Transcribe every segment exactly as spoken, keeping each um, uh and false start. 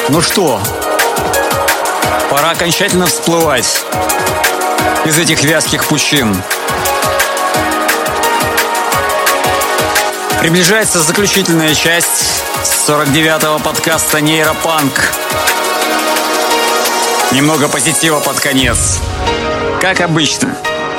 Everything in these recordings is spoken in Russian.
Ну что, пора окончательно всплывать из этих вязких пучин. Приближается заключительная часть сорок девятого подкаста «Нейропанк». Немного позитива под конец, как обычно.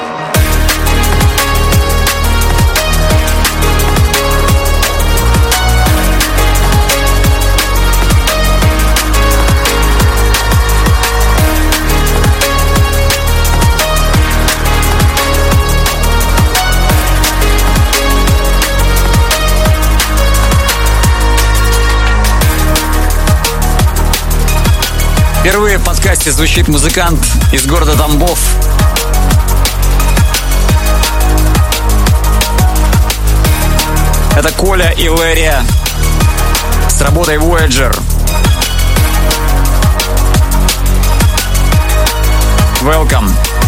Впервые в подкасте звучит музыкант из города Тамбов. Это Коля и Лерия с работой Voyager. Welcome.